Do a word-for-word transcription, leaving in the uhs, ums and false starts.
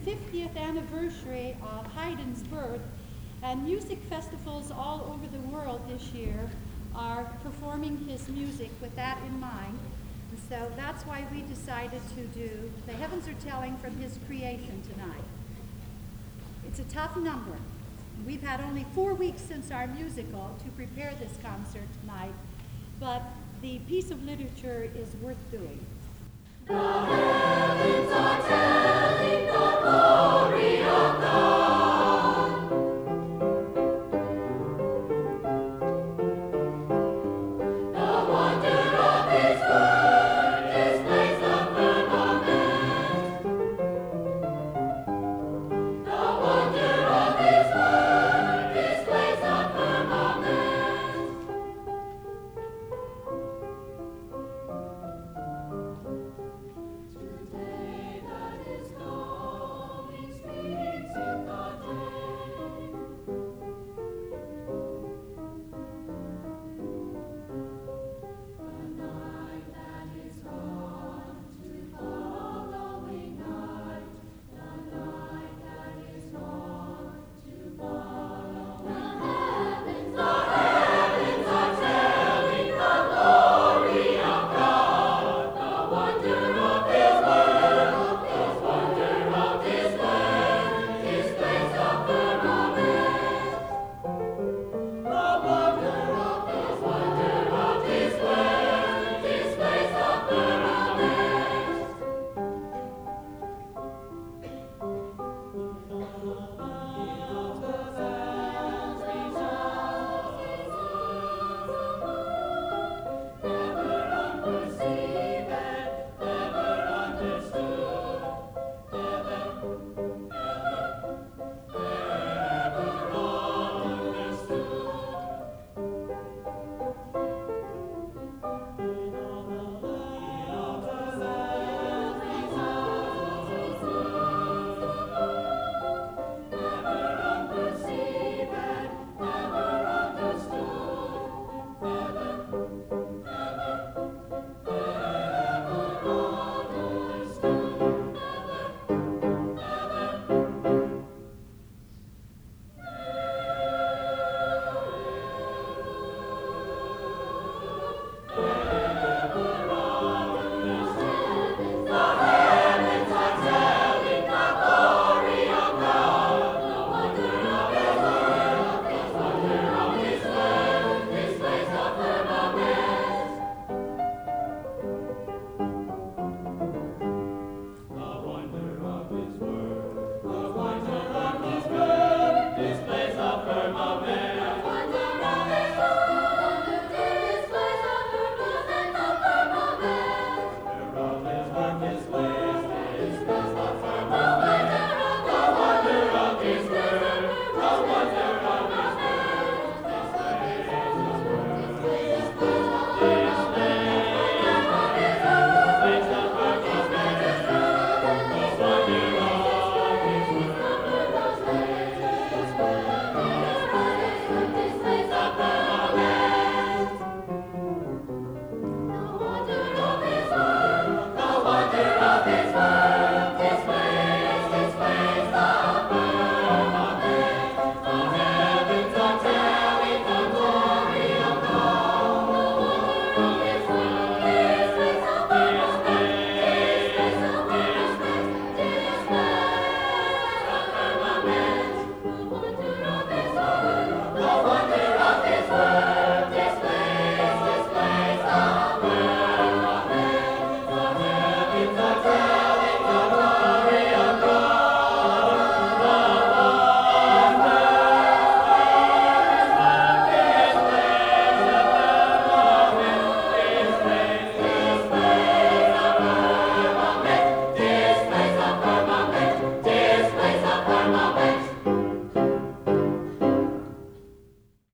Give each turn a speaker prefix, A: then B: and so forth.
A: fiftieth anniversary of Haydn's birth, and music festivals all over the world this year are performing his music with that in mind. And so that's why we decided to do The Heavens Are Telling from his creation tonight. It's a tough number. We've had only four weeks since our musical to prepare this concert tonight, but the piece of literature is worth doing.
B: The heavens are telling.